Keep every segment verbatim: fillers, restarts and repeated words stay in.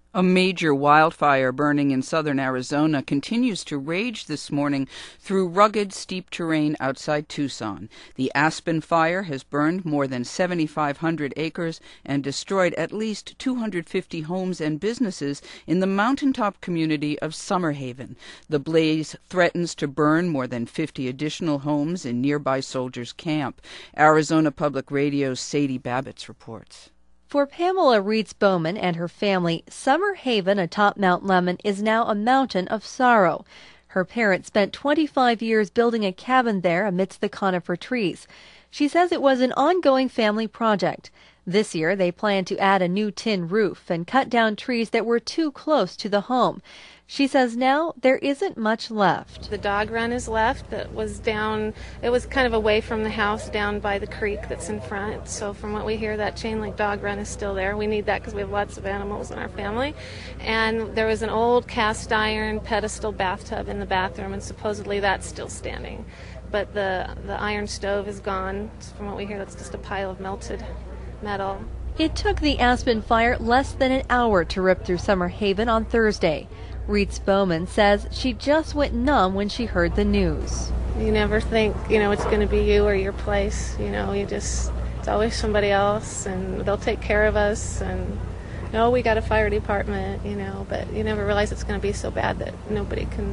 A major wildfire burning in southern Arizona continues to rage this morning through rugged, steep terrain outside Tucson. The Aspen Fire has burned more than seven thousand five hundred acres and destroyed at least two hundred fifty homes and businesses in the mountaintop community of Summerhaven. The blaze threatens to burn more than fifty additional homes in nearby Soldiers Camp. Arizona Public Radio's Sadie Babitz reports. For Pamela Reitz-Bowman and her family, Summerhaven atop Mount Lemmon is now a mountain of sorrow. Her parents spent twenty-five years building a cabin there amidst the conifer trees. She says it was an ongoing family project. This year, they plan to add a new tin roof and cut down trees that were too close to the home. She says now there isn't much left. The dog run is left that was down, it was kind of away from the house down by the creek that's in front. So from what we hear, that chain link dog run is still there. We need that because we have lots of animals in our family. And there was an old cast iron pedestal bathtub in the bathroom, and supposedly that's still standing. But the, the iron stove is gone. So from what we hear, that's just a pile of melted metal. It took the Aspen Fire less than an hour to rip through Summerhaven on Thursday. Reitz-Bowman says she just went numb when she heard the news. You never think, you know, it's going to be you or your place. You know, you just, it's always somebody else, and they'll take care of us. And, no, we got a fire department, you know, but you never realize it's going to be so bad that nobody can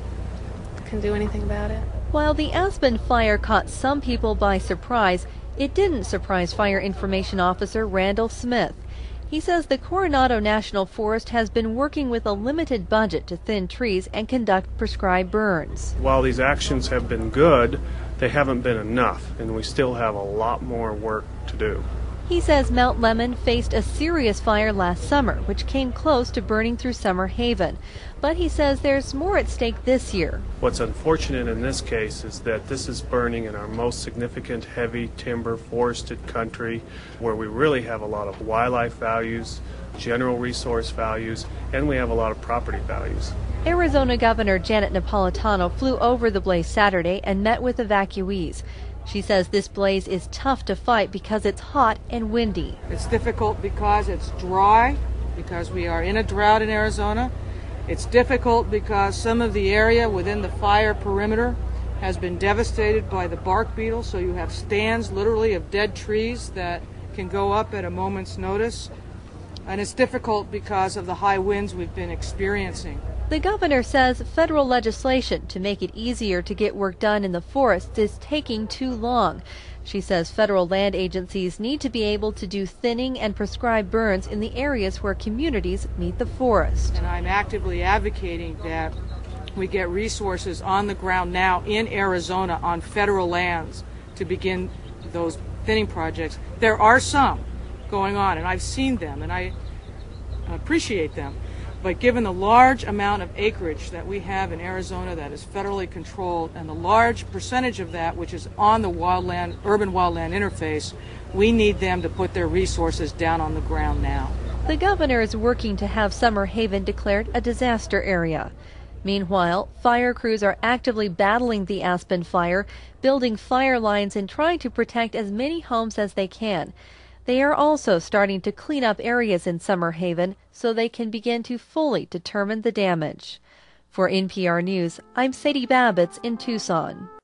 can do anything about it. While the Aspen Fire caught some people by surprise, it didn't surprise Fire Information Officer Randall Smith. He says the Coronado National Forest has been working with a limited budget to thin trees and conduct prescribed burns. While these actions have been good, they haven't been enough, and we still have a lot more work to do. He says Mount Lemmon faced a serious fire last summer, which came close to burning through Summerhaven. But he says there's more at stake this year. What's unfortunate in this case is that this is burning in our most significant heavy timber forested country, where we really have a lot of wildlife values, general resource values, and we have a lot of property values. Arizona Governor Janet Napolitano flew over the blaze Saturday and met with evacuees. She says this blaze is tough to fight because it's hot and windy. It's difficult because it's dry, because we are in a drought in Arizona. It's difficult because some of the area within the fire perimeter has been devastated by the bark beetle, so you have stands literally of dead trees that can go up at a moment's notice. And it's difficult because of the high winds we've been experiencing. The governor says federal legislation to make it easier to get work done in the forests is taking too long. She says federal land agencies need to be able to do thinning and prescribe burns in the areas where communities meet the forest. And I'm actively advocating that we get resources on the ground now in Arizona on federal lands to begin those thinning projects. There are some going on, and I've seen them, and I appreciate them. But given the large amount of acreage that we have in Arizona that is federally controlled, and the large percentage of that which is on the wildland, urban wildland interface, we need them to put their resources down on the ground now. The governor is working to have Summerhaven declared a disaster area. Meanwhile, fire crews are actively battling the Aspen Fire, building fire lines and trying to protect as many homes as they can. They are also starting to clean up areas in Summerhaven so they can begin to fully determine the damage. For N P R News, I'm Sadie Babitz in Tucson.